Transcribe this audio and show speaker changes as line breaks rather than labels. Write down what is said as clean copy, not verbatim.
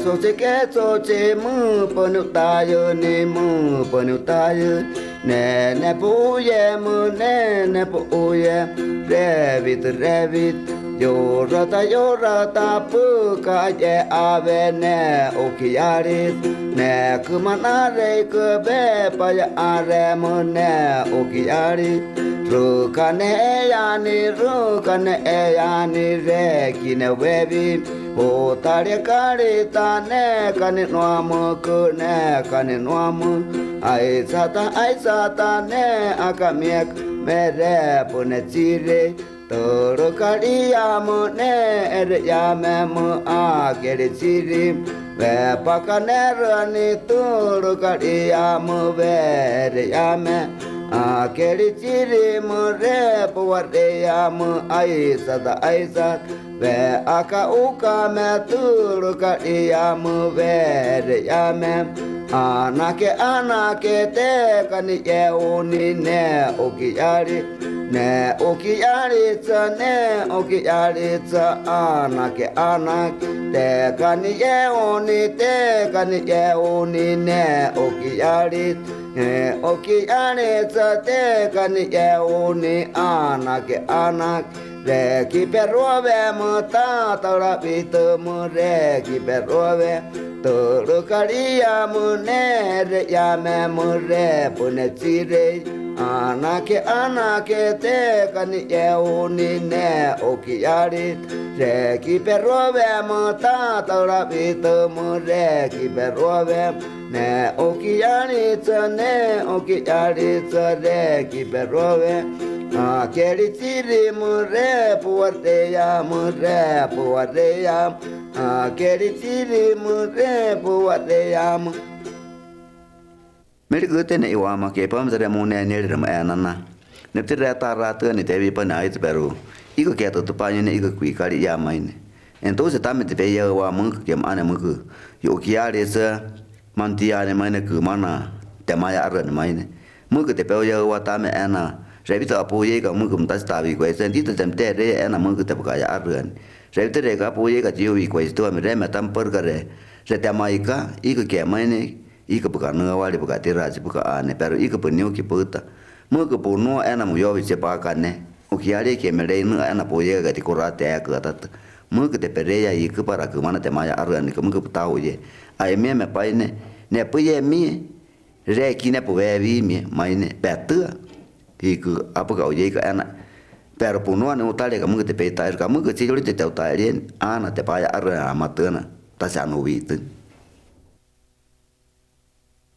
so che ke so che mu panu ta yo ne mu panu ta yo ne ne pu ye mu ne pu ye revit yo rata pu ka ye ave ne okiari ne kumana re ku be pa ya are mu ne okiari ru kane ya ni re kine webi o tare kare ta ne kane no mu ku ne kane no mu ai sata ne akamek mere pune chire toro kariya mu ne er ya me mu a kere chire ve pakane rani toro kariya mu ve ya me a kere chire mu re puware ya mu ai sat ve aka uka me toro kariya mu ve ya me anake te kani ye uni ne okiyari tsa anake te kani ye uni ne okiyari tsa te kani ye uni anake re ki perove mu ta rapitu mu re ki perove toro kariya mu ne re ya me mu re pune chire anake te kani ye uni ne okiyari re ki perove mu ta rapitu mu re ki perove ne okiyari tsa re ki perove keri chiri mu re puware ya keri chiri mu re puware ya mu meri gute ne iwama ke pam zare mu ne ne re ma anana ne te ta ra te ne te vi pa na it peru iko ke to pa ne iko kui kari ya mai ne entonces también te pe ya wa mu ke ma ne mu ku yo kiare sa mantia ne mai ne ku mana te mai ar ne mai ne mu ke te pe ya wa ta me ana Revita apoye ka mu kum tas tabi ko sen tita tem te re ana mu te ka ya arren revita re ka apoye ka jiu ko sto me re ma tam per ka re se te mai ka I ka ke mai ne I ka ka no wa le ka te ra ji ka ane pero I ka pu nyu ki puta mu ka pu no ana mu yo vi se pa ka ne o ki ale ke me re no ana apoye ka ti ko ra te ka ta mu ka te pere ya I ka para ka mana te mai arren ka mu ka ta o ye ai me pa ne pu ye mi re ki ne pu ve vi mi mai ne pe Iku apa kau ye ka ana pero punuan utale ka mu te peta ka mu ke chiri te tauta rien ana te pa ya ara matana ta sa no vitin